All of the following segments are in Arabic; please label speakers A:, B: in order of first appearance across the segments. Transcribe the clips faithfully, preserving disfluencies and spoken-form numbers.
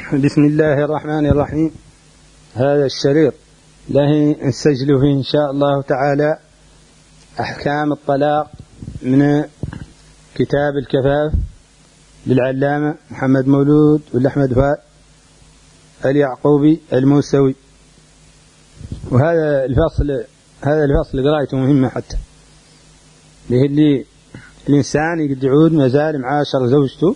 A: بسم الله الرحمن الرحيم. هذا الشريط له نسجل فيه إن شاء الله تعالى أحكام الطلاق من كتاب الكفاف للعلامة محمد مولود والأحمد فؤاد اليعقوبي الموسوي. وهذا الفصل هذا الفصل قراءته مهمة حتى اللي اللي الإنسان يقد يعود ما زال معاشر زوجته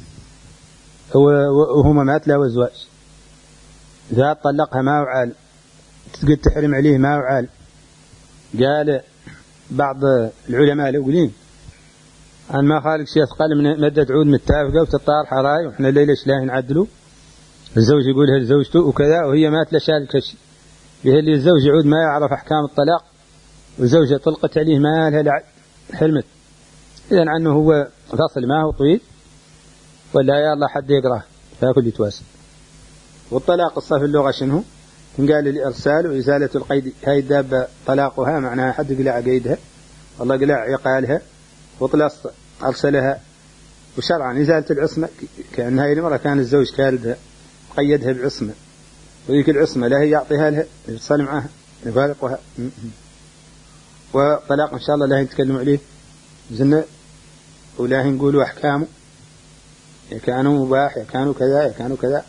A: وهو مات له وزواج، إذا طلقها ما وعال تقد تحرم عليه ما وعال. قال بعض العلماء الأولين أن ما خالق شيء أثقل من مدة عود متفقة وتطار حراي وإحنا الليلة شلاه نعدلوا. الزوج يقولها لزوجته وكذا وهي مات لشارك الشيء به اللي الزوج يعود ما يعرف أحكام الطلاق والزوجة طلقت عليه ما لها لعب حلمت. إذن عنه هو فصل ما هو طويل ولا يا الله حد يقرأه فأكل يتواسل. والطلاق الصف اللغة شنو؟ قال الإرسال وإزالة القيد. هاي الدابة طلاقها معناها حد قلع قيدها والله قلع عقالها وطلص أرسلها. وشرعا إزالة العصمة كأن هاي المرة كان الزوج كالدها قيدها بعصمة وذيك العصمة لا هي يعطيها لها يفصل معها يفارقها. وطلاق إن شاء الله لا نتكلم عليه زنا ولا نقولوا أحكامه كانوا مباح يا كانوا كذا يا كانوا كذا.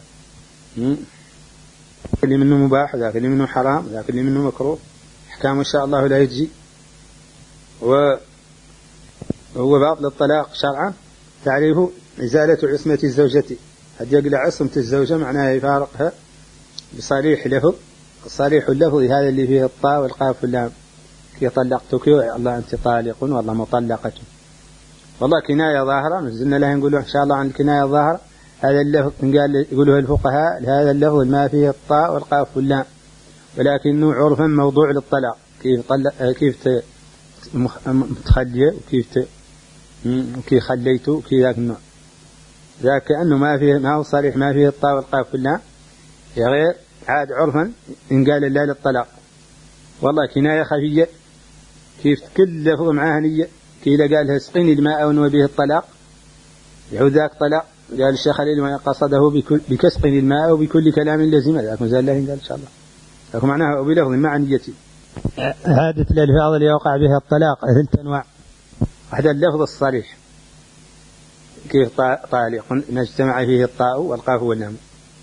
A: اللي منه مباح ذاك اللي منه حرام ذاك اللي منه مكروه أحكامه إن شاء الله لا يجي. وهو باطل الطلاق شرعا تعريفه إزالة عصمة الزوجة. هد يقلع عصمة الزوجة معناها يفارقها بصريح لفظ. الصريح اللفظ هذا اللي فيه الطاء والقاف واللام كي طلقتك الله أنت طالق والله مطلقة. والله كناية ظاهرة نزلنا لها نقول إن شاء الله عن الكناية الظاهرة. هذا اللفظ قال يقوله الفقهاء هذا اللفظ ما فيه الطاء والقاف واللام ولكنه عرفا موضوع للطلاق كيف طلق كيف تخليه وكيف كيف خليته وكيف ذاك النوع ذاك كأنه ما فيه ما هو صريح ما فيه الطاء والقاف واللام يا غير عاد عرفا إن قال لا للطلاق. والله كناية خفية كيف كل لفظ معاه نية كي إذا قالها اسقيني الماء ونوى به الطلاق يعود ذاك طلاق. قال الشيخ خليل ما قصده بكسقني الماء وبكل كلام لازم ذاك مازال الله قال إن شاء الله لكن معناه بلفظ مع نيتي. هذه الألفاظ اللي يوقع بها الطلاق ثلاث أنواع. واحدة اللفظ الصريح كيف طالق ما اجتمع فيه الطاء والقاف واللام.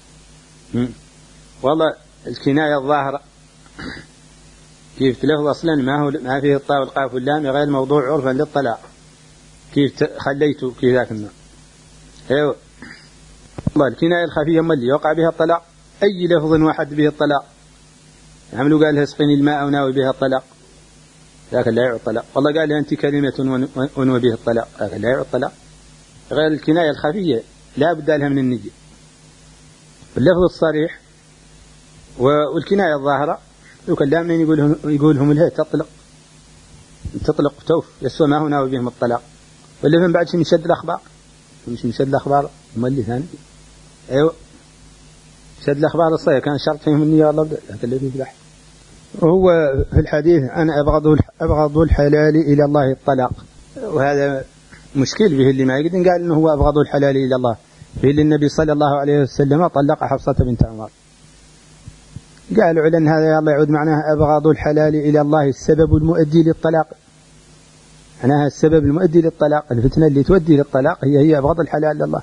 A: والله الكناية الظاهرة كيف تلفظ أصلا ما هو ما فيه الطاء والقاف واللام غير موضوع عرفا للطلاق كيف خليته كيف ذاك النوع. ايوه والله الكناية الخفية ما اللي يوقع بها الطلاق أي لفظ واحد به الطلاق عملوا قال لها اسقني الماء وناوي بها الطلاق ذاك لا يعود الطلاق. والله قال لها أنت كلمة ونوى به الطلاق ذاك لا يعود الطلاق. غير الكناية الخفية لا بد لها من النية. اللفظ الصريح والكناية الظاهرة يكلم من يقولهم يقولهم لها تطلق تطلق توف يسوى ما هو ناوي بهم الطلاق. واللي من بعد شيء مشد الأخبار مش مشد الأخبار ما اللي ثاني. أيوة شد الأخبار الصحيح كان شرط فيهم النية والله لكن الذي يفلح. وهو في الحديث أنا أبغض أبغض الحلال إلى الله الطلاق. وهذا مشكل به اللي ما يقدر قال إنه هو أبغض الحلال إلى الله به اللي النبي صلى الله عليه وسلم طلق حفصة بنت عمر. قالوا على أن هذا يا الله يعود معناها أبغض الحلال إلى الله السبب المؤدي للطلاق. معناها السبب المؤدي للطلاق الفتنة اللي تؤدي للطلاق هي هي أبغض الحلال لله.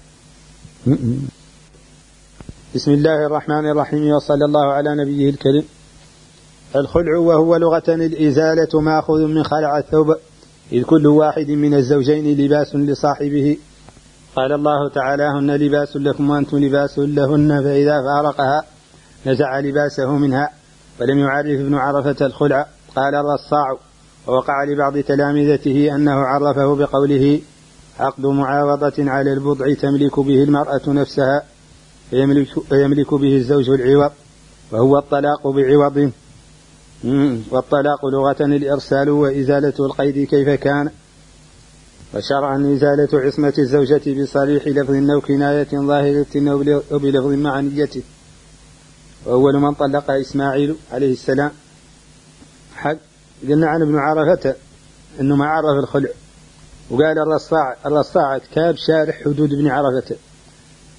A: بسم الله الرحمن الرحيم وصلى الله على نبيه الكريم. الخلع وهو لغة الإزالة ماخذ من خلع الثوب إذ كل واحد من الزوجين لباس لصاحبه. قال الله تعالى هن لباس لكم وأنتم لباس لهن فإذا فارقها نزع لباسه منها. ولم يعرف ابن عرفة الخلع. قال الرصاع ووقع لبعض تلامذته أنه عرفه بقوله عقد معاوضة على البضع تملك به المرأة نفسها فيملك به الزوج العوض وهو الطلاق بعوض. والطلاق لغة الإرسال وإزالة القيد كيف كان. وشرعا إزالة عصمة الزوجة بصريح لفظ أو كناية ظاهرة أو بلفظ مع نيته. وأول من طلق إسماعيل عليه السلام حق قلنا عن ابن عرفة أنه ما عرف الخلع. وقال الرصاع الرصاع كتاب شارح حدود ابن عرفة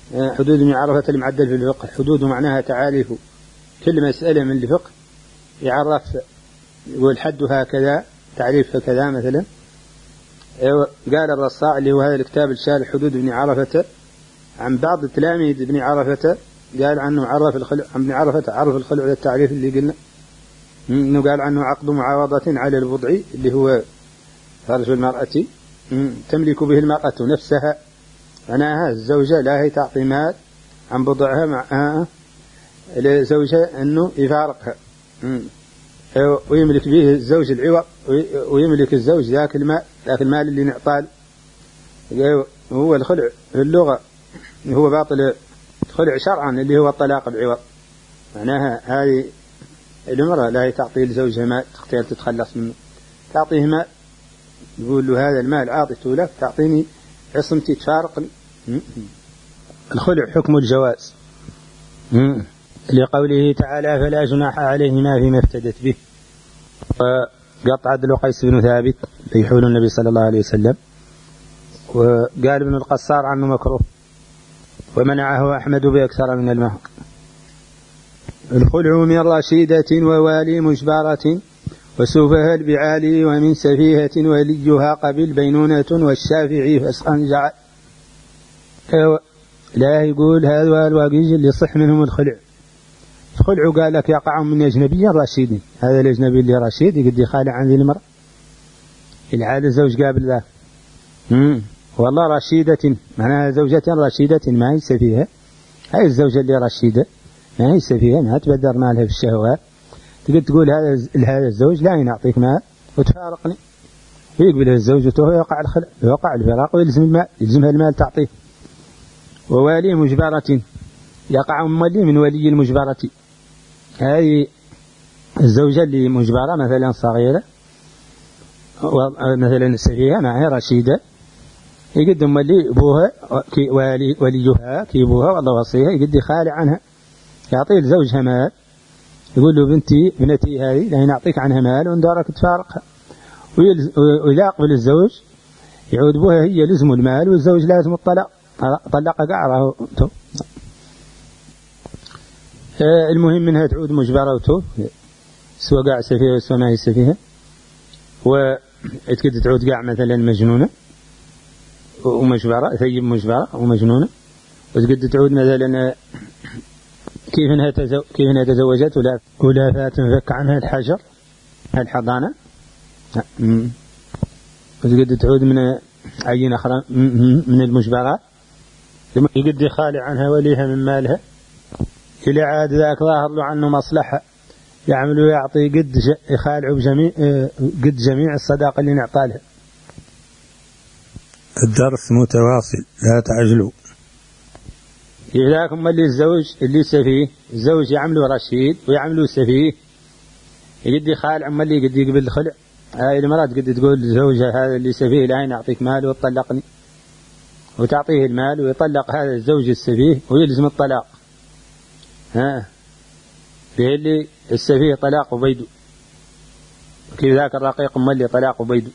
A: حدود ابن عرفة المعدل في الفقه، حدود معناها تعاريف كل مسألة من الفقه يعرف، يقول حدها كذا، تعريفها كذا مثلا. قال الرصاع اللي هو هذا الكتاب الشارح حدود ابن عرفة عن بعض تلاميذ ابن عرفة، قال عنه عرف الخلع عن ابن عرفة، عرف الخلع على التعريف اللي قلنا انه قال عنه عقد معاوضة على البضع اللي هو فرج المرأة تملك به المرأة نفسها، معناها الزوجة لا هي تعطي مال عن بضعها مع لزوجها انه يفارقها، ويملك به الزوج العوض، ويملك الزوج ذاك المال، ذاك المال اللي نعطاه. هو الخلع في اللغة هو باطل، الخلع شرعا اللي هو الطلاق العوض، معناها هذه المرأة لا تعطي لزوجها مال تختار تتخلص منه، تعطيه مال يقول له هذا المال عاطته لك تعطيني عصمتي تفارقني. الخلع حكم الجواز لقوله تعالى فلا جناح عليهما فيما افتدت به. وقطع عدل قيس بن ثابت في حول النبي صلى الله عليه وسلم، وقال ابن القصار عنه مكروه، ومنعه أحمد بأكثر من المهر. الخلع من رشيدة ووالي مجبرة وسفه البعالي ومن سفيهة وليها قبل بينونة والشافعي فسخا جعل. لا يقول هذا الواقيج اللي صح منهم الخلع. الخلع قال لك يقع من أجنبي رشيد، هذا الأجنبي اللي رشيد يقد يخالع عن ذي المرأة، العادة الزوج قابل ذا والله رشيدة معناها زوجة رشيدة ما هي سفيهة، هاي الزوجة اللي رشيدة ما هي سفيهة ما تبدر مالها في الشهوات، تقول تقول هذا هذا الزوج لا ينعطيك مال وتفارقني، ويقبل الزوج ويوقع الخلع، يوقع الفراق ويلزم المال، يلزمها المال تعطيه. ووالي مجبرة يقع مولي من ولي المجبرة، هذه الزوجة اللي مجبرة مثلا صغيرة مثلا سفيهة معها رشيدة، يقدم مولي أبوها كي والي وليها كي أبوها والله وصيها يقد يخالع عنها، يعطي لزوجها مال يقول له بنتي بنتي هذه لا نعطيك عنها مال وندارك تفارقها، وإذا أقبل الزوج يعود بها هي لزم المال والزوج لازم الطلاق، طلق قعره. المهم منها تعود مجبرة وتوب سواء قاع سفيهة سواء ما هي سفيهة، وتكد تعود قاع مثلا مجنونة ومجبرة، ثيب مجبرة ومجنونة، وتقد تعود مثلا كيف انها تزو... كيف انها تزوجت ولا ولا فتنفك عنها الحجر الحضانة، وتقد تعود من عين أخرى من المجبرات، يقد يخالع عنها وليها من مالها، إلى عاد ذاك ظاهر له عنه مصلحة يعمل ويعطي قد يخالع بجميع قد جميع الصداقة اللي نعطى لها.
B: الدرس متواصل لا تعجلوا.
A: إذاك مولي الزوج اللي سفيه، الزوج يعمله رشيد ويعمله سفيه، يقد يخالع مولي قد يقبل الخلع، هاي المرأة قد تقول لزوجها هذا اللي سفيه لا نعطيك مال وتطلقني، وتعطيه المال ويطلق هذا الزوج السفيه ويلزم الطلاق. ها فيه اللي السفيه طلاق بيده، كيف ذاك الرقيق مولي طلاق بيده.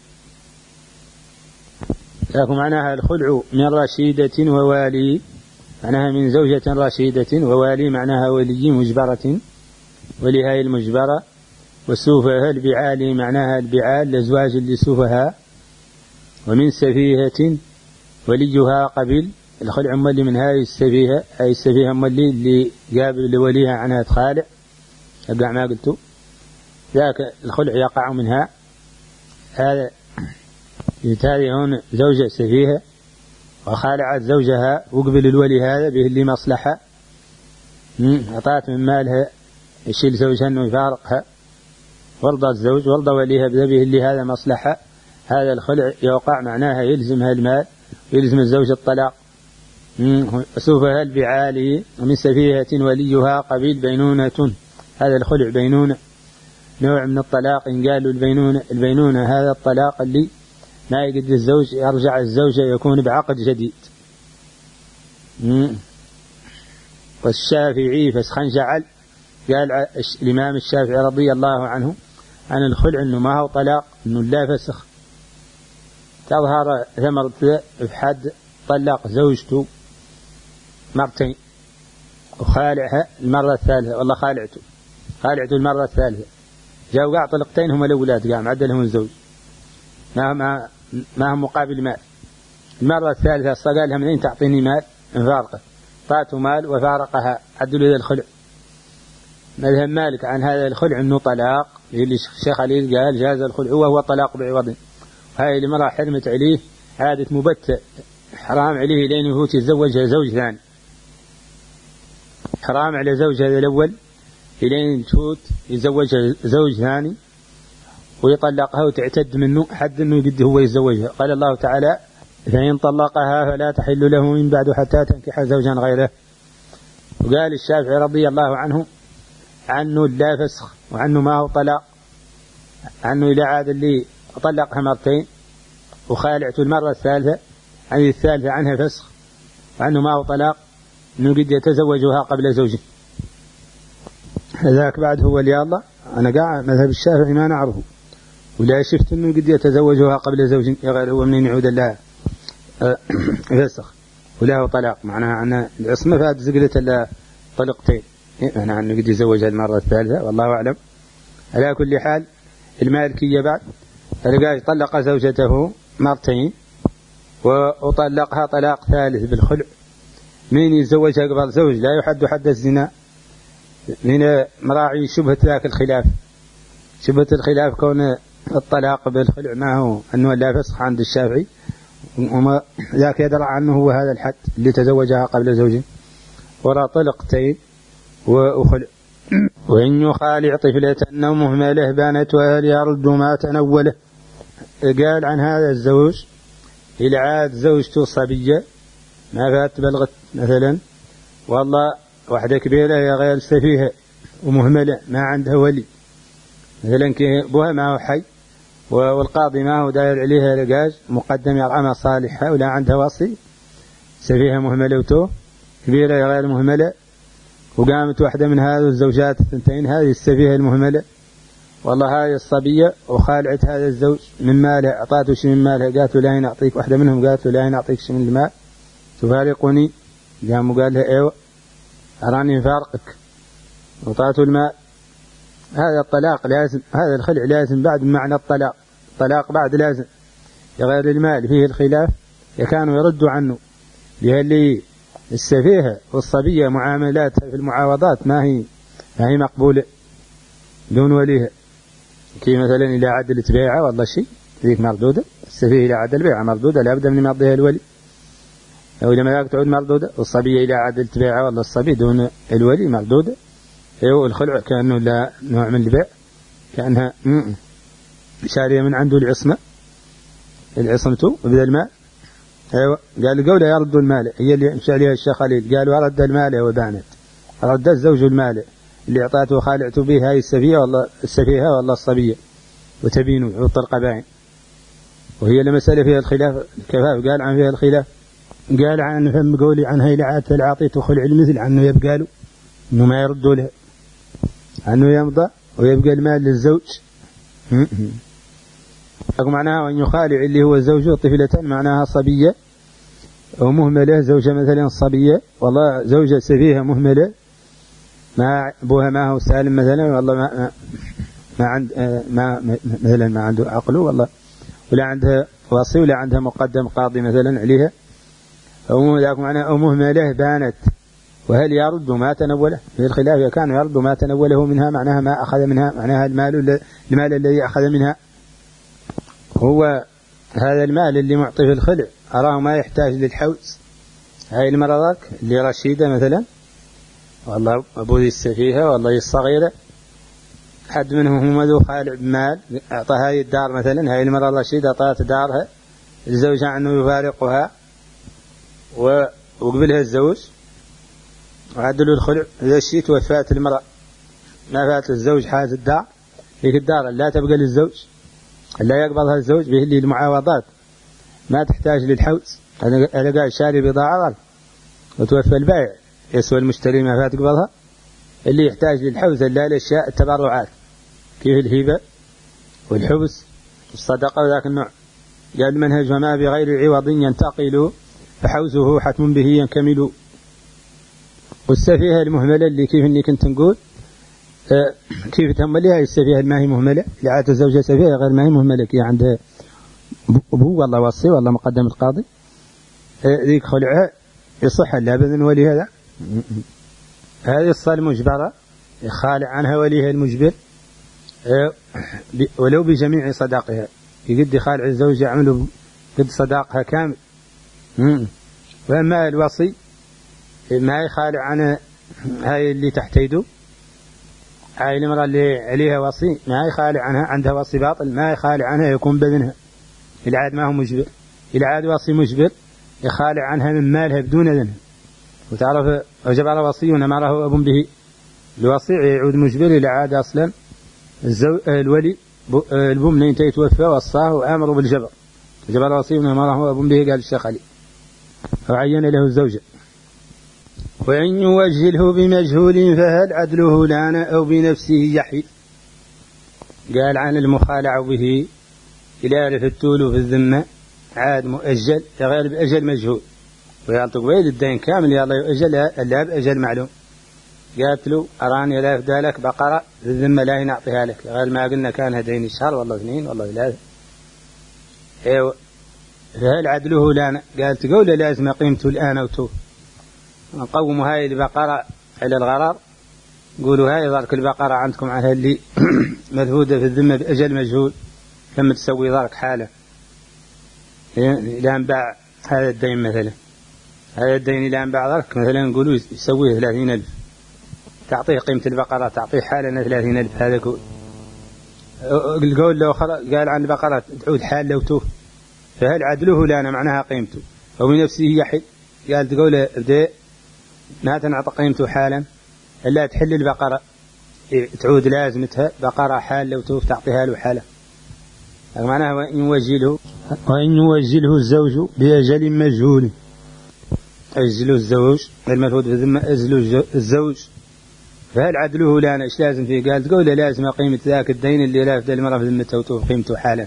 A: لكن معناها الخلع من رشيدة ووالي، معناها من زوجة رشيدة، ووالي معناها ولي مجبرة ولهاي المجبرة. والسوفها البعالي معناها البعال لزواج اللي سوفها. ومن سفيهة وليها قبل، الخلع مولي من هاي السفيهة، هاي السفيهة مولي اللي قابل لوليها عنها تخالع، أقع ما قلتوا ذاك الخلع يقع منها. هذا يتالي هون زوجة سفيهة وخالعت زوجها وقبل الولي هذا به اللي مصلحة، أعطات من مالها يشيل زوجها أنه يفارقها، ورضى الزوج ورضى وليها به اللي هذا مصلحة، هذا الخلع يوقع معناها يلزمها المال ويلزم الزوج الطلاق. وسوفها البعالي. ومن سفيهة وليها قبيل بينونة، هذا الخلع بينونة نوع من الطلاق، إن قالوا البينونة البينونة هذا الطلاق اللي ما يقدر الزوج يرجع الزوجة يكون بعقد جديد. والشافعي فسخا جعل، قال الإمام الشافعي رضي الله عنه عن الخلع أنه ما هو طلاق، أنه لا فسخ، تظهر ثمرة في حد طلق زوجته مرتين وخالعها المرة الثالثة، والله خالعته خالعته المرة الثالثة، جاءوا قاع طلقتين هم الأولاد قام عدلهم الزوج ما ما ما هم مقابل مال. المرة الثالثة قالها منين تعطيني مال؟ انفارقه، طاعته مال وفارقها، عدلوا إلى الخلع. مذهب مالك عن هذا الخلع انه طلاق، اللي الشيخ خليل قال جاز الخلع وهو طلاق بعوض. هاي المرأة حرمت عليه عادة مبتة، حرام عليه لين هو يتزوجها زوج ثاني، حرام على زوجها الأول لين تفوت يتزوجها زوج ثاني ويطلقها وتعتد منه حد انه يقد هو يتزوجها. قال الله تعالى فإن طلقها فلا تحل له من بعد حتى تنكح زوجا غيره. وقال الشافعي رضي الله عنه عنه لا فسخ وعنه ما هو طلاق، عنه إلى عاد اللي طلقها مرتين وخالعته المرة الثالثة، عن الثالثة عنها فسخ، وعنه ما هو طلاق انه قد يتزوجها قبل زوجه. هذاك بعد هو اللي الله أنا قاعد مذهب الشافعي ما نعرفه، ولا شفت انه قد يتزوجها قبل زوج غير هو من يعود لها فسخ وله طلاق، معناها أن العصمة فات زقلة إلا طلقتين، معناها أنه قد يزوجها المرة الثالثة والله أعلم. على كل حال المالكية بعد رجال طلق زوجته مرتين وطلقها طلاق ثالث بالخلع، من يتزوجها قبل زوج لا يحد حد الزنا، من مراعي شبهة ذاك الخلاف، شبهة الخلاف كون الطلاق بالخلع ما هو أنه لا فسخ عند الشافعي، وما ذاك يدرى عنه هو هذا الحد اللي تزوجها قبل زوجه ولا طلقتين وخلع. وإن يخالع طفلة أو مهملة بانت وهل يرد ما تنوله. قال عن هذا الزوج إلى عاد زوجته صبية ما فات بلغت مثلا، والله واحدة كبيرة يا غير سفيهة ومهملة ما عندها ولي مثلا كأبوها ما هو حي والقاضي ما هو داير عليها لقاج مقدم يرعمها صالحة ولا عندها وصي، سفيهة مهملة وتوه كبيرة يا غير مهملة، وقامت واحدة من هذه الزوجات الثنتين هذه السفيهة المهملة والله هذه الصبية وخالعت هذا الزوج من مالها، أعطاته شيء من مالها، قالت لا نعطيك، واحدة منهم قالت لا نعطيك شيء من المال تفارقني، قام قال لها ايوه أراني فارقك وأعطاته المال. هذا الطلاق لازم، هذا الخلع لازم بعد معنى الطلاق، الطلاق بعد لازم غير المال فيه الخلاف يكانوا يردوا عنه، لهاللي السفيهة والصبية معاملاتها في المعاوضات ما هي ما هي مقبولة دون وليها، كي مثلا إلى عدل بيعة والله شيء ذيك مردودة، السفيهة إلى عدل بيعة مردودة لا بد من يمضيها الولي، أو لما ذاك تعود مردودة، والصبية إلى عدل بيعة والله الصبي دون الولي مردودة. ايوه الخلع كأنه لا نوع من البيع، كأنها شارية من عنده العصمة العصمته وبذل المال. ايوه قال قوله يرد المال، هي اللي مشى عليها الشيخ خليل، قالوا أرد المال وبانت، رد الزوج المال اللي اعطاته وخالعته به هاي السفيهة والله السفيهة والله الصبية وتبينوا عود القبائن. وهي المسألة فيها الخلاف الكفاف، قال عن فيها الخلاف، قال عن فهم قولي عن هاي العادة العاطية خلع المثل عنه يبقى له انه ما يردوا له، عنه يمضى ويبقى المال للزوج. معناها وأن يخالع اللي هو زوجه طفلة معناها صبية ومهملة، زوجة مثلا صبية والله زوجة سفيهة مهملة ما أبوها ما هو سالم مثلا والله ما ما عند ما مثلا ما عنده عقله والله ولا عندها وصي ولا عندها مقدم قاضي مثلا عليها، أو ذاك معناها أو مهملة بانت وهل يرد ما تنوله، في الخلاف كان يرد ما تنوله منها معناها ما أخذ منها، معناها المال المال الذي أخذ منها هو هذا المال اللي معطي في الخلع أراه ما يحتاج للحوز. هاي المرضات اللي رشيدة مثلا والله أبو ذي السفيهة والله الصغيرة حد منهم هم ذو خالع بمال أعطى هاي الدار مثلا، هاي المرة الرشيدة أعطت دارها الزوج عنه يفارقها وقبلها الزوج وعدلوا الخلع، إذا الشيء توفات المرأة ما فات الزوج حاز الدار، هيك الدار لا تبقى للزوج لا يقبضها الزوج به اللي المعاوضات ما تحتاج للحوز. أنا قاعد شاري بضاعة غلط وتوفى البائع يسوى المشتري ما فات قبضها، اللي يحتاج للحوز لا الأشياء التبرعات كيف الهبة والحبس والصدقة وذاك النوع. قال المنهج وما بغير عوض ينتقل فحوزه حتم به ينكمل. والسفيهة المهملة اللي كيف إني كنت نقول آه كيف تمليها السفيهة ما هي مهملة اللي عادت زوجة سفيهة غير ما هي مهملة كي عندها أبوه والله وصي والله مقدم القاضي آه ذيك خلعها يصح لا بذن ولي هذا هذه الصلاة المجبرة يخالع عنها وليها المجبر آه ولو بجميع صداقها يقد يخالع الزوج يعمله قد صداقها كامل. وأما الوصي ما يخالع عنها هاي اللي تحت يده هاي المرأة اللي عليها وصي ما يخالع عنها عندها وصي باطل ما يخالع عنها يكون بذنها العاد ما هو مجبر العاد وصي مجبر يخالع عنها من مالها بدون ذنها. وتعرف وجب على وصي ما راه أب به الوصي يعود مجبر إلى عاد أصلا الزو... الولي البوم نين يتوفى وصاه وآمره بالجبر وجب على وصي ما راه أب به قال الشيخ علي وعين له الزوجة. وإن يوجله بمجهول فهل عدله لان أو بنفسه يحي. قال عن المخالع به إلى ألف التول في الذمة عاد مؤجل غير بأجل مجهول ويعطيك بيد الدين كامل يا الله يؤجل لا بأجل معلوم. قالت له أراني لا أفدى لك بقرة في الذمة لا نعطيها لك غير ما قلنا كان هدين الشهر والله اثنين والله ثلاثة ايوه فهل عدله لان قالت قول لازم قيمته الآن أو تو نقوم هاي البقرة على الغرار قولوا هاي ذلك البقرة عندكم على اللي مذهودة في الذمة بأجل مجهول لما تسوي ذلك حالة إلى أن باع هذا الدين مثلا هذا الدين إلى أن باع ذلك مثلا نقولوا يسويه ثلاثين ألف تعطيه قيمة البقرة تعطيه حالة ثلاثين ألف هذا قول القول لو قال عن البقرة تعود حال لو توه فهل عدله لنا معناها قيمته أو بنفسه يحل. قال تقول ابدأ ما تنعطى قيمته حالا إلا تحل البقرة تعود لازمتها بقرة حال لو توف تعطيها له حالة معناها وإن يوجله وإن يوجله الزوج بأجل مجهول أجله الزوج المفروض بذمة أجله الزوج فهل عدله لنا إيش لازم فيه. قال تقول لازم قيمة ذاك الدين اللي لا يفدى المرأة بذمته وتوف قيمته حالا.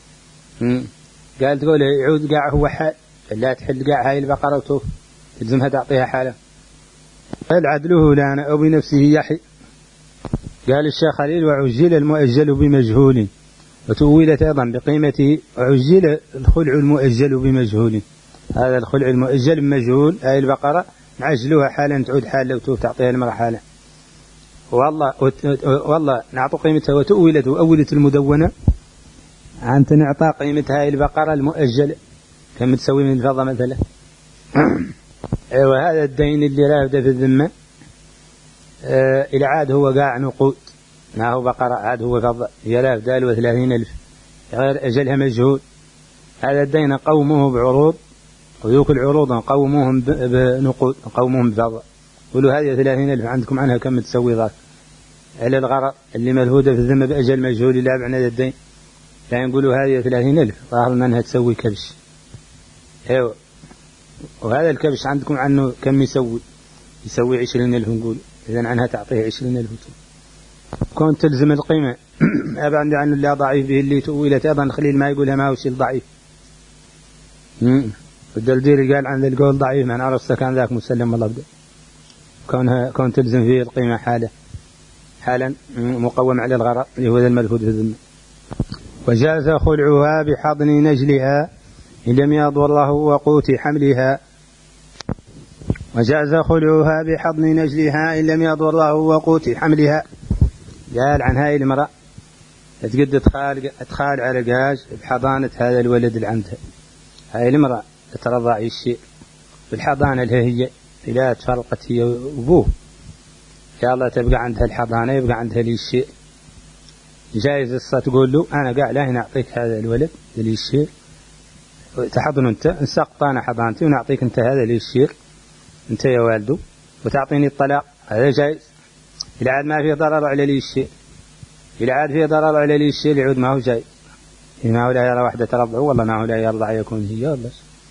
A: قال تقول يعود قاع هو حال لا تحل قاع هاي البقرة وتوف تلزمها تعطيها حالة. هل عدله لنا أو بنفسه يحي. قال الشيخ خليل وعجل المؤجل بمجهول وتؤولت أيضا بقيمته وعجل الخلع المؤجل بمجهول. هذا الخلع المؤجل بمجهول هاي البقرة نعجلوها حالا تعود حال لو توف تعطيها المرأة حالة والله والله نعطوا قيمتها وتؤولت وأولت المدونة أنت نعطى قيمة هاي البقرة المؤجلة كم تسوي من الفضة مثلا. وهذا الدين اللي لا يبدأ في الذمة آه إلى عاد هو قاع نقود ما هو بقرة عاد هو فضة هي لا يبدأ له ثلاثين ألف غير أجلها مجهول. هذا الدين قوموه بعروض وذوك العروض قوموهم بنقود قوموهم بفضة قولوا هذه ثلاثين ألف عندكم عنها كم تسوي ذاك على الغرر اللي ملهودة في الذمة بأجل مجهول لا بعنى هذا الدين لا يعني يقولوا هذه ثلاثين ألف ظاهر أنها تسوي كبش ايوه وهذا الكبش عندكم عنه كم يسوي يسوي عشرين ألف نقول إذن عنها تعطيه عشرين ألف كون تلزم القيمة أبا عندي عنه لا ضعيف به اللي تؤولت أيضا خليل ما يقولها ما هو شيء ضعيف. الدلديري قال عن القول ضعيف من عرفت كان ذاك مسلم والله بدأ كونها كون تلزم فيه القيمة حالة حالا مقوم على الغرر اللي هو ذا الملفود في الذمة. وجاز خلعها بحضن نجلها إن لم يضر له وقوت حملها. وجاز خلعها بحضن نجلها إن لم يضر له وقوت حملها. قال عن هاي المرأة تقد تخال تخال على جاج بحضانة هذا الولد اللي عندها. هاي المرأة ترضع الشيء بالحضانة اللي هي إذا تفرقت هي وأبوه يا الله تبقى عندها الحضانة يبقى عندها لي الشيء جايز الصلاة تقول له أنا قاعد لا نعطيك هذا الولد لي الشيء تحضن أنت نسقط أنا حضانتي ونعطيك أنت هذا لي الشيء أنت يا والده وتعطيني الطلاق هذا جايز. إذا عاد ما فيه ضرر على لي الشيء إذا عاد فيه ضرر على لي الشيء يعود ما هو جاي ما هو لا يرى واحدة ترضع والله ما هو لا يرضع يكون هي والله.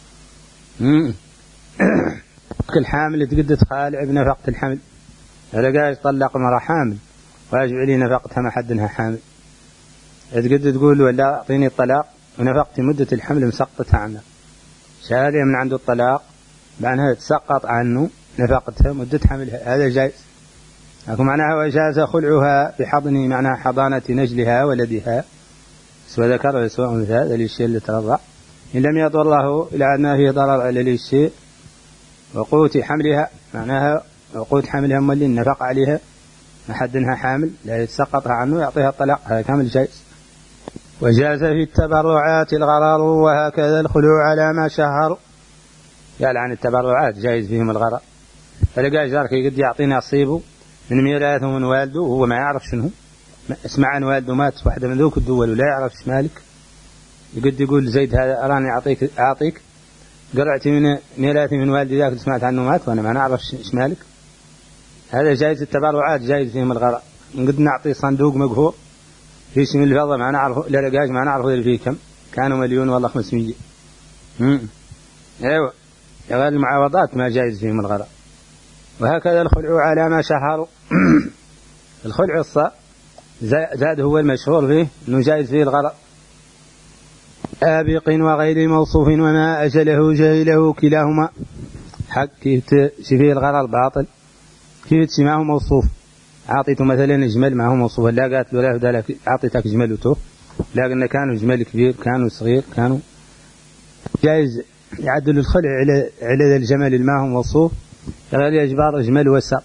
A: كل حامل تقد تخالع بنفقة الحمل هذا قاعد يطلق مرة حامل واجب عليه نفقتها ما حدنها حامل تقد تقول ولا أعطيني الطلاق ونفقتي مدة الحمل مسقطتها عنه شهادة من عنده الطلاق بعدها تسقط عنه نفقتها مدة حملها، هذا جائز. لكن معناها وجاز خلعها بحضن معناها حضانة نجلها ولدها سواء ذكر ولا سواء أنثى، هذا الشيء اللي ترضع إن لم يضر الله إلى أن فيه ضرر على الشيء. وقوت حملها معناها وقوت حملها مولي النفق عليها محدنها حامل لا يتسقطها عنه يعطيها الطلاق، هذا كامل جائز. وجاز في التبرعات الغرر وهكذا الخلوع على ما شهر. قال عن التبرعات جائز فيهم الغرر، فلقى جارك قد يعطينا نصيبه من ميراثه من والده وهو ما يعرف شنو، اسمع عن والده مات واحدة من ذوك الدول ولا يعرف ايش مالك، يقد يقول زيد هذا أراني أعطيك أعطيك قرعتي من ميراثي من والدي ذاك سمعت عنه مات وأنا ما نعرف ايش مالك. هذا جائز التبرعات جائز فيهم الغرر. قد نعطي صندوق مقهور في شيء من الفضة ما نعرفه لا لقاش ما نعرفه اللي فيه كم، كانوا مليون والله خمسمية. ايوه غير المعاوضات ما جائز فيهم الغرر. وهكذا الخلع على ما شهر. الخلع الصاء زاد هو المشهور فيه انه جائز فيه الغرر. آبق وغير موصوف وما أجله جهله كلاهما. حق كيف تشفيه الغرر باطل، كيف تسمعه موصوف عطيته مثلا جمل ما هو موصوف، لا قالت له لا هذا عطيتك جمل وتوه، لكن كانوا جمل كبير كانوا صغير كانوا جائز يعدل الخلع على على الجمل اللي ما هو موصوف غير إجبار جمل وسق.